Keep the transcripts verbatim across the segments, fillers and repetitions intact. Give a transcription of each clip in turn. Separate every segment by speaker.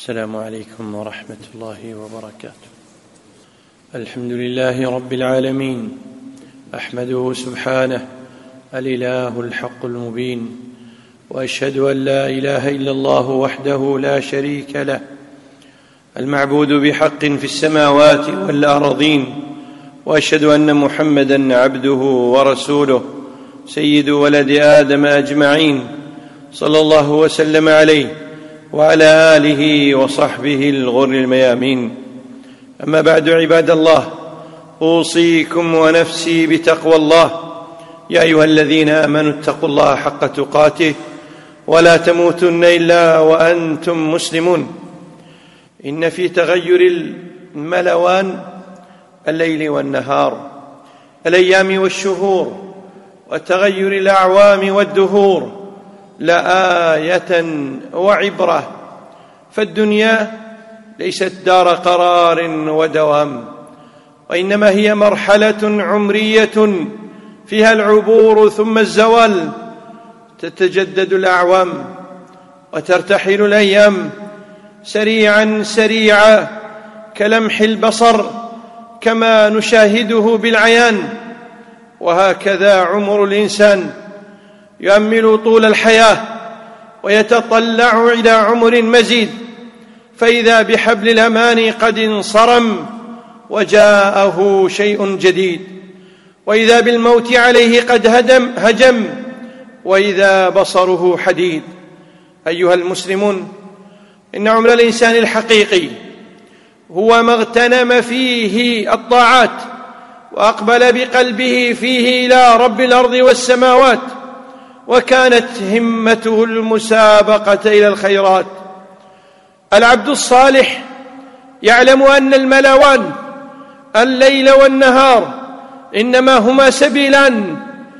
Speaker 1: السلام عليكم ورحمة الله وبركاته. الحمد لله رب العالمين، أحمده سبحانه الإله الحق المبين، وأشهد أن لا إله إلا الله وحده لا شريك له، المعبود بحق في السماوات والأرضين، وأشهد أن محمدًا عبده ورسوله سيد ولد آدم أجمعين، صلى الله وسلم عليه وعلى آله وصحبه الغر الميامين. أما بعد، عباد الله، أوصيكم ونفسي بتقوى الله. يا أيها الذين آمنوا اتقوا الله حق تقاته ولا تموتن إلا وأنتم مسلمون. إن في تغير الملوان الليل والنهار، الأيام والشهور، وتغير الأعوام والدهور لآية وعبرة، فالدنيا ليست دار قرار ودوام، وإنما هي مرحلة عمرية فيها العبور ثم الزوال. تتجدد الأعوام وترتحل الأيام سريعا سريعا كلمح البصر، كما نشاهده بالعيان. وهكذا عمر الإنسان يؤمل طول الحياة ويتطلع إلى عمر مزيد، فإذا بحبل الأمان قد انصرم وجاءه شيء جديد، وإذا بالموت عليه قد هدم هجم، وإذا بصره حديد. أيها المسلمون، إن عمر الإنسان الحقيقي هو ما اغتنم فيه الطاعات وأقبل بقلبه فيه إلى رب الأرض والسماوات، وكانت همته المسابقة إلى الخيرات. العبد الصالح يعلم أن الملوان الليل والنهار إنما هما سبيلان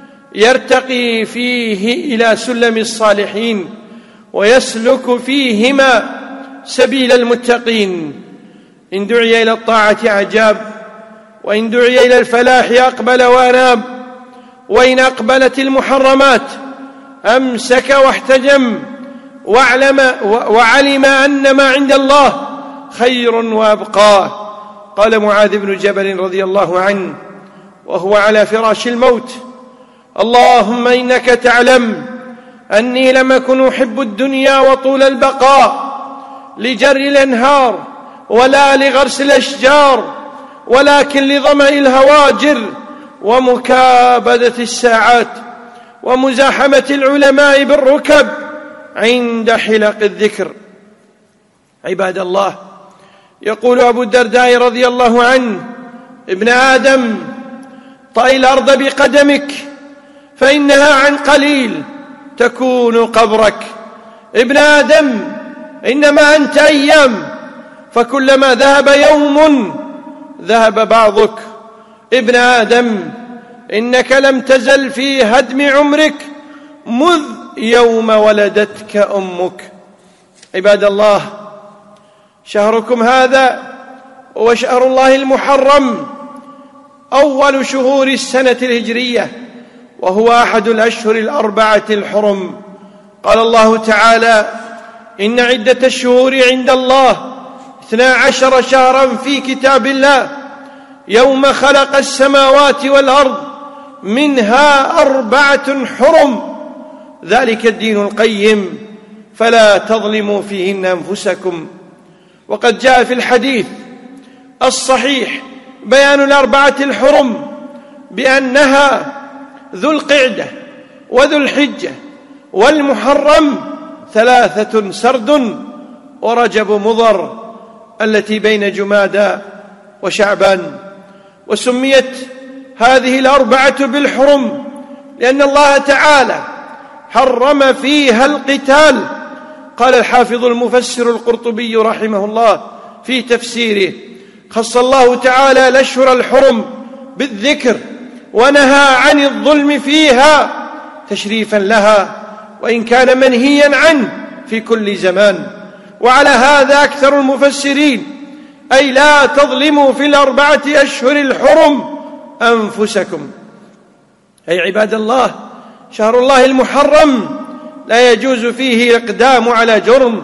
Speaker 1: يرتقي فيه إلى سلم الصالحين، ويسلك فيهما سبيل المتقين. إن دعي إلى الطاعة أعجاب، وإن دعي إلى الفلاح أقبل وأناب، وإن أقبلت المحرمات أمسك واحتجم، وعلم, وعلم أن ما عند الله خير وأبقى. قال معاذ بن جبل رضي الله عنه وهو على فراش الموت: اللهم إنك تعلم أني لم أكن أحب الدنيا وطول البقاء لجري الأنهار ولا لغرس الأشجار، ولكن لظمأ الهواجر ومكابدة الساعات ومزاحمة العلماء بالركب عند حلق الذكر. عباد الله، يقول أبو الدرداء رضي الله عنه: ابن آدم، طئ الأرض بقدمك فإنها عن قليل تكون قبرك. ابن آدم، إنما أنت أيام، فكلما ذهب يوم ذهب بعضك. ابن آدم، إنك لم تزل في هدم عمرك مذ يوم ولدتك أمك. عباد الله، شهركم هذا هو شهر الله المحرم، أول شهور السنة الهجرية، وهو أحد الأشهر الأربعة الحرم. قال الله تعالى: إن عدة الشهور عند الله اثنا عشر شهرا في كتاب الله يوم خلق السماوات والأرض منها أربعة حرم، ذلك الدين القيم، فلا تظلموا فيهن أنفسكم. وقد جاء في الحديث الصحيح بيان الأربعة الحرم بأنها ذو القعدة وذو الحجة والمحرم ثلاثة سرد ورجب مضر التي بين جمادى وشعبان. وسميت هذه الأربعة بالحرم لأن الله تعالى حرم فيها القتال. قال الحافظ المفسر القرطبي رحمه الله في تفسيره: خص الله تعالى الأشهر الحرم بالذكر ونهى عن الظلم فيها تشريفا لها، وإن كان منهيا عنه في كل زمان. وعلى هذا أكثر المفسرين، أي لا تظلموا في الأربعة أشهر الحرم أنفسكم. أي عباد الله، شهر الله المحرم لا يجوز فيه الإقدام على جرم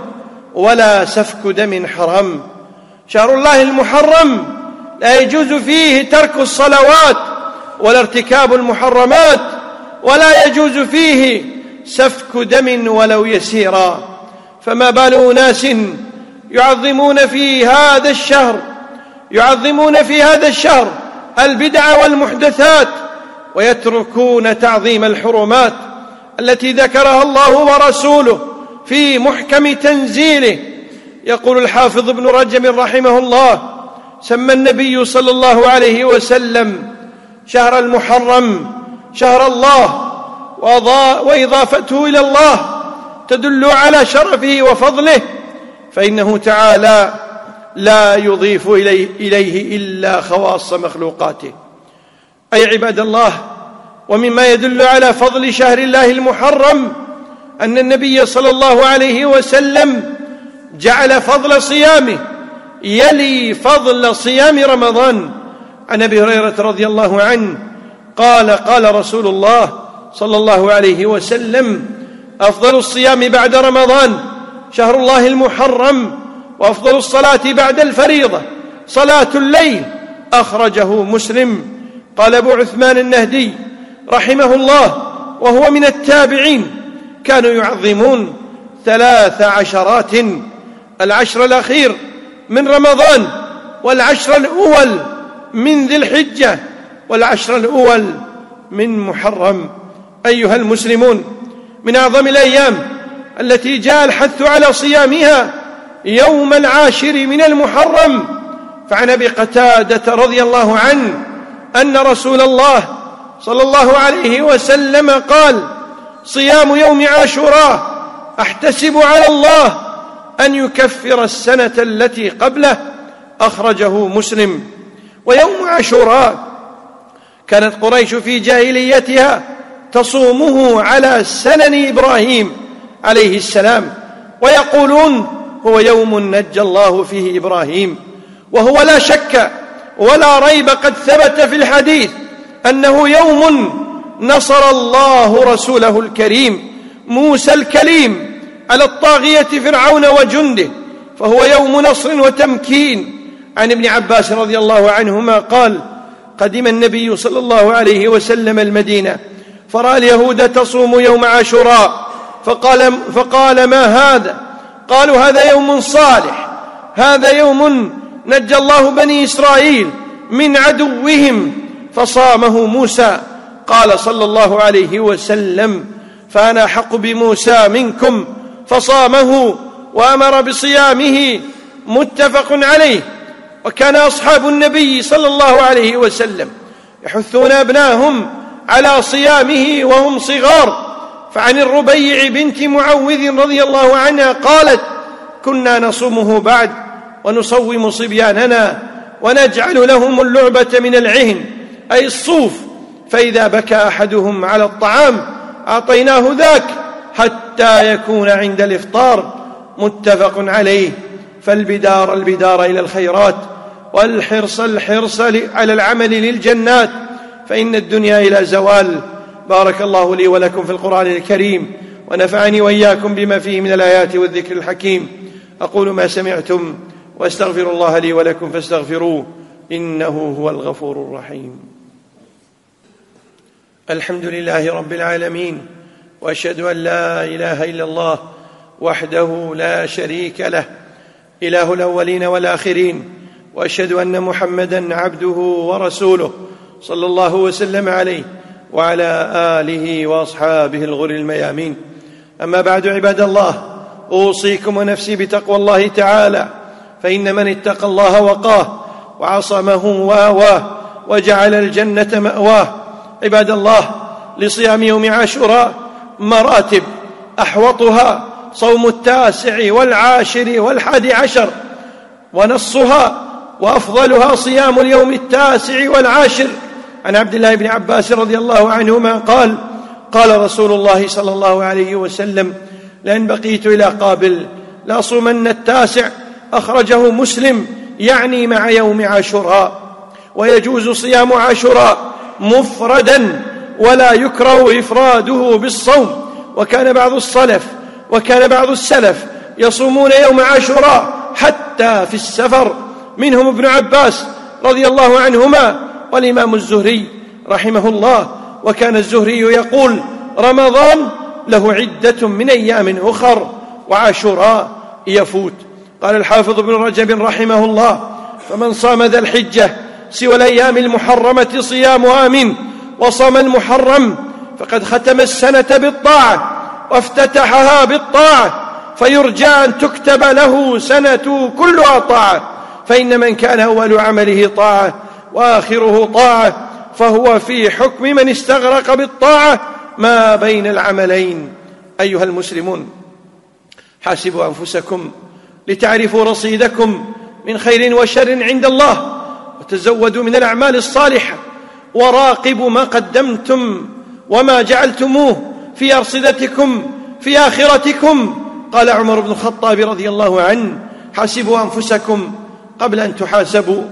Speaker 1: ولا سفك دم حرام. شهر الله المحرم لا يجوز فيه ترك الصلوات ولا ارتكاب المحرمات، ولا يجوز فيه سفك دم ولو يسيرا. فما بال أناس يعظمون في هذا الشهر يعظمون في هذا الشهر البدع والمحدثات، ويتركون تعظيم الحرمات التي ذكرها الله ورسوله في محكم تنزيله. يقول الحافظ ابن رجب رحمه الله: سمى النبي صلى الله عليه وسلم شهر المحرم شهر الله، وإضافته إلى الله تدل على شرفه وفضله، فإنه تعالى لا يضيف إليه, إليه إلا خواص مخلوقاته. أي عباد الله، ومما يدل على فضل شهر الله المحرم أن النبي صلى الله عليه وسلم جعل فضل صيامه يلي فضل صيام رمضان. عن أبي هريرة رضي الله عنه قال: قال رسول الله صلى الله عليه وسلم: أفضل الصيام بعد رمضان شهر الله المحرم، وأفضل الصلاة بعد الفريضة صلاة الليل. أخرجه مسلم. قال أبو عثمان النهدي رحمه الله وهو من التابعين: كانوا يعظمون ثلاث عشرات: العشر الأخير من رمضان، والعشر الأول من ذي الحجة، والعشر الأول من محرم. أيها المسلمون، من أعظم الأيام التي جاء الحث على صيامها يوم العاشر من المحرم. فعن أبي قتادة رضي الله عنه أن رسول الله صلى الله عليه وسلم قال: صيام يوم عاشوراء أحتسب على الله أن يكفر السنة التي قبله. أخرجه مسلم. ويوم عاشوراء كانت قريش في جاهليتها تصومه على سنن إبراهيم عليه السلام، ويقولون: هو يوم نجى الله فيه إبراهيم. وهو لا شك ولا ريب قد ثبت في الحديث أنه يوم نصر الله رسوله الكريم موسى الكليم على الطاغية فرعون وجنده، فهو يوم نصر وتمكين. عن ابن عباس رضي الله عنهما قال: قدم النبي صلى الله عليه وسلم المدينة فرأى اليهود تصوم يوم عاشوراء، فقال, فقال: ما هذا؟ قالوا: هذا يوم صالح، هذا يوم نجى الله بني إسرائيل من عدوهم فصامه موسى. قال صلى الله عليه وسلم: فأنا أحق بموسى منكم، فصامه وأمر بصيامه. متفق عليه. وكان أصحاب النبي صلى الله عليه وسلم يحثون أبناهم على صيامه وهم صغار. فعن الربيع بنت معوذ رضي الله عنها قالت: كنا نصومه بعد ونصوم صبياننا ونجعل لهم اللعبة من العهن أي الصوف، فإذا بكى أحدهم على الطعام أعطيناه ذاك حتى يكون عند الإفطار. متفق عليه. فالبدار البدار إلى الخيرات، والحرص الحرص على العمل للجنات، فإن الدنيا إلى زوال. بارك الله لي ولكم في القرآن الكريم، ونفعني وإياكم بما فيه من الآيات والذكر الحكيم. أقول ما سمعتم وأستغفر الله لي ولكم فاستغفروه إنه هو الغفور الرحيم. الحمد لله رب العالمين، وأشهد أن لا إله إلا الله وحده لا شريك له، إله الأولين والآخرين، وأشهد أن محمدًا عبده ورسوله صلى الله وسلم عليه وعلى آله وأصحابه الغر الميامين. أما بعد، عباد الله، أوصيكم ونفسي بتقوى الله تعالى، فإن من اتقى الله وقاه وعصمه وآواه وجعل الجنة مأواه. عباد الله، لصيام يوم عاشوراء مراتب، أحوطها صوم التاسع والعاشر والحادي عشر، ونصها وأفضلها صيام اليوم التاسع والعاشر. عن عبد الله بن عباس رضي الله عنهما قال: قال رسول الله صلى الله عليه وسلم: لئن بقيت إلى قابل لأصومن التاسع. أخرجه مسلم، يعني مع يوم عاشوراء. ويجوز صيام عاشوراء مفردا، ولا يكره إفراده بالصوم. وكان بعض السلف وكان بعض السلف يصومون يوم عاشوراء حتى في السفر، منهم ابن عباس رضي الله عنهما والإمام الزهري رحمه الله. وكان الزهري يقول: رمضان له عدة من أيام أخر وعاشوراء يفوت. قال الحافظ ابن رجب رحمه الله: فمن صام ذا الحجة سوى الأيام المحرمة صيامها منه وصام المحرم فقد ختم السنة بالطاعة وافتتحها بالطاعة، فيرجى أن تكتب له سنة كلها طاعة، فإن من كان أول عمله طاعة وآخره طاعة فهو في حكم من استغرق بالطاعة ما بين العملين. أيها المسلمون، حاسبوا أنفسكم لتعرفوا رصيدكم من خير وشر عند الله، وتزودوا من الأعمال الصالحة، وراقبوا ما قدمتم وما جعلتموه في أرصدتكم في آخرتكم. قال عمر بن الخطاب رضي الله عنه: حاسبوا أنفسكم قبل أن تحاسبوا،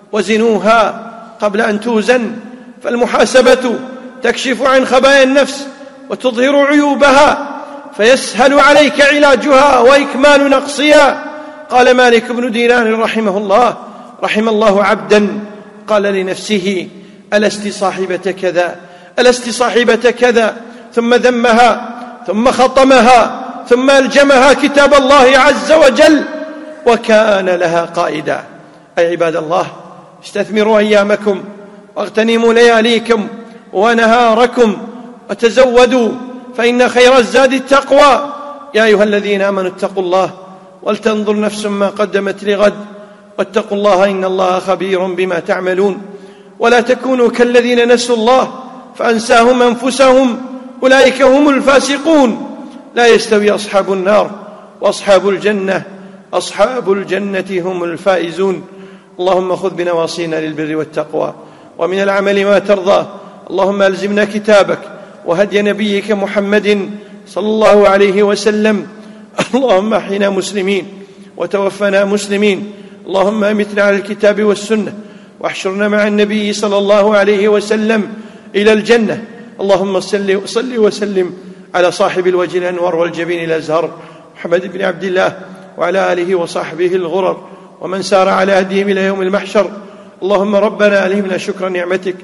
Speaker 1: وزنوها قبل أن توزن، فالمحاسبة تكشف عن خبايا النفس وتظهر عيوبها، فيسهل عليك علاجها وإكمال نقصها. قال مالك بن دينار رحمه الله: رحم الله عبدا قال لنفسه: ألست صاحبة كذا ألست صاحبة كذا، ثم ذمها ثم خطمها ثم ألجمها كتاب الله عز وجل وكان لها قائدا. أي عباد الله، استثمروا أيامكم واغتنموا لياليكم ونهاركم وتزودوا، فإن خير الزاد التقوى. يا أيها الذين آمنوا اتقوا الله ولتنظر نفس ما قدمت لغد، واتقوا الله إن الله خبير بما تعملون. ولا تكونوا كالذين نسوا الله فأنساهم أنفسهم أولئك هم الفاسقون. لا يستوي أصحاب النار وأصحاب الجنة أصحاب الجنة هم الفائزون. اللهم خذ بنواصينا للبر والتقوى ومن العمل ما ترضى. اللهم ألزمنا كتابك وهدي نبيك محمد صلى الله عليه وسلم. اللهم احينا مسلمين وتوفنا مسلمين. اللهم أمتنا على الكتاب والسنة واحشرنا مع النبي صلى الله عليه وسلم إلى الجنة. اللهم صل صل وسلم على صاحب الوجه الأنور والجبين الأزهر محمد بن عبد الله وعلى آله وصحبه الغرر ومن سار على هديهم إلى يوم المحشر. اللهم ربنا ألهمنا شكر نعمتك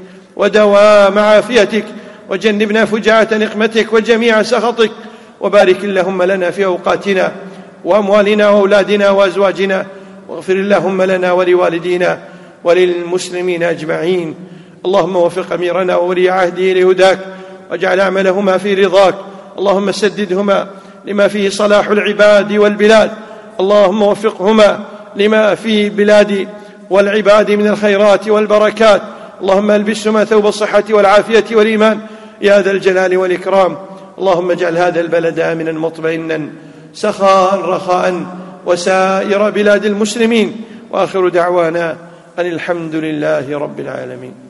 Speaker 1: ودوام عافيتك، وجنبنا فجاعة نقمتك وجميع سخطك، وبارك اللهم لنا في أوقاتنا وأموالنا وأولادنا وأزواجنا، واغفر اللهم لنا ولوالدينا وللمسلمين أجمعين. اللهم وفق أميرنا وولي عهده لهداك، واجعل عملهما في رضاك. اللهم سددهما لما فيه صلاح العباد والبلاد. اللهم وفقهما لما فيه بلاد والعباد من الخيرات والبركات. اللهم البسهما ثوب الصحة والعافية والإيمان يا ذا الجلال والإكرام. اللهم اجعل هذا البلد آمنا مطمئنا سخاء رخاء وسائر بلاد المسلمين، وآخر دعوانا أن الحمد لله رب العالمين.